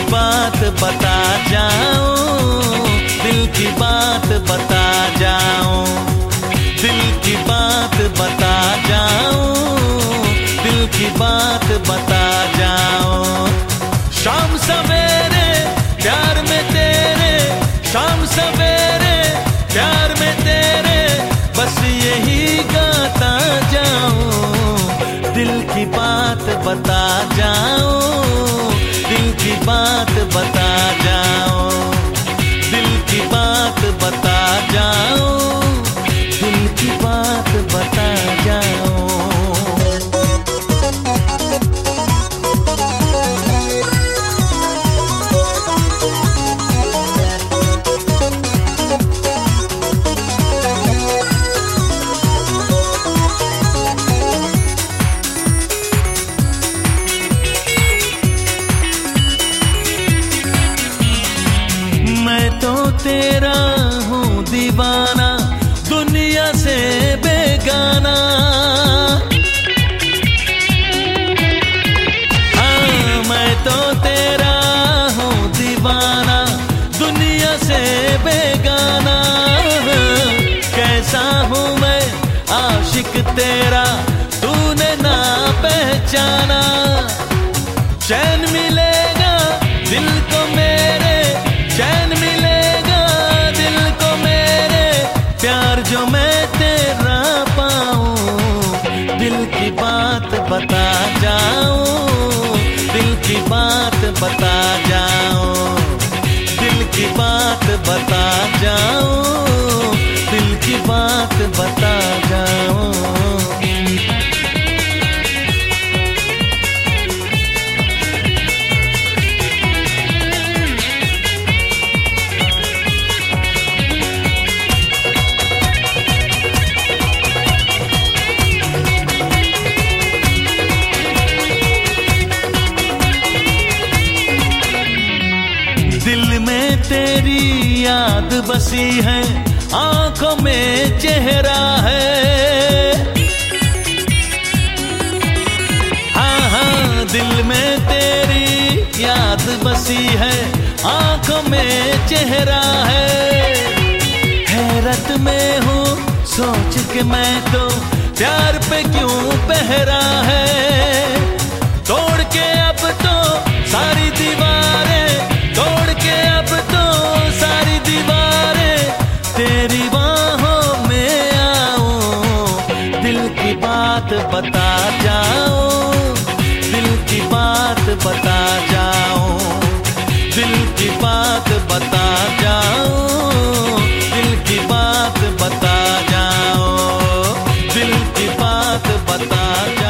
बात बता जाऊं, दिल की बात बता जाऊं, दिल की बात बता जाऊं, दिल की बात बता जाऊं। शाम सवेरे प्यार में तेरे, शाम सवेरे प्यार में तेरे, बस यही गाता जाऊं, दिल की बात बता जाऊं, दिल की बात बता जाऊं, दिल की बात बता जाऊं, दिल की बात बता जाऊं। तेरा हूँ दीवाना, दुनिया से बेगाना, हाँ मैं तो तेरा हूँ दीवाना, दुनिया से बेगाना। कैसा हूँ मैं आशिक तेरा, तूने ना पहचाना। चैन मिलेगा दिल को मेरे, चैन मिलेगा दिल को मेरे, प्यार जो मैं तेरा पाऊं, दिल की बात बता जाऊं, दिल की बात बता जाऊं, दिल की बात बता जाऊं, दिल की बात बता जाऊं। दिल में तेरी याद बसी है, आंखों में चेहरा है, हाँ हाँ दिल में तेरी याद बसी है, आंखों में चेहरा है। हैरत में हूँ सोच के मैं तो, प्यार पे क्यों पहरा है। तोड़ के अब तो सारी दीवारें, तोड़ के अब तो सारी दीवारें, तेरी बाहों में आऊं, दिल की बात बता जाऊं, दिल की बात बता जाऊं, दिल की बात बता जाऊं, दिल की बात बता जाऊं, दिल की बात बता जाऊं।